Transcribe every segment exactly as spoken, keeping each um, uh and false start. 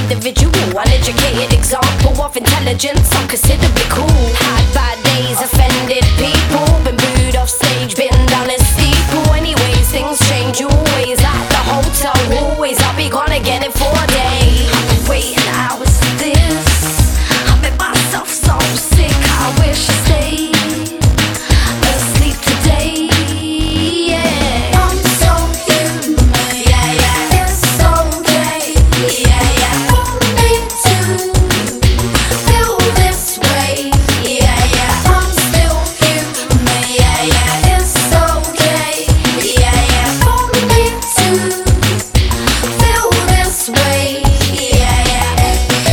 individual, uneducated example of intelligence, I'm considerably cool. Had bad days, offended people, been booed off stage, bitten down a steeple. Anyways, things change, always at the hotel, always I'll be gone again in four days. I've been waiting hours for this, I made myself so sick, I wish I stayed asleep today. Yeah, I'm so human, yeah, yeah, it's okay, yeah, yeah, for me to feel this way, yeah, yeah, I'm still human, yeah, yeah, it's okay, yeah, yeah, for me to feel this way, yeah, yeah.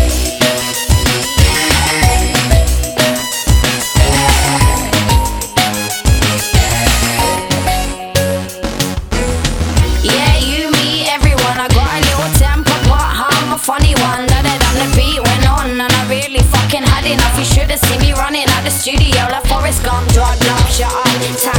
Yeah, you, me, everyone, I got a little temper, but I'm a funny one. Da da da, the beat went on, and I really fucking had enough. You should've seen me running out the studio like Forrest Gump. Drug love, shut up,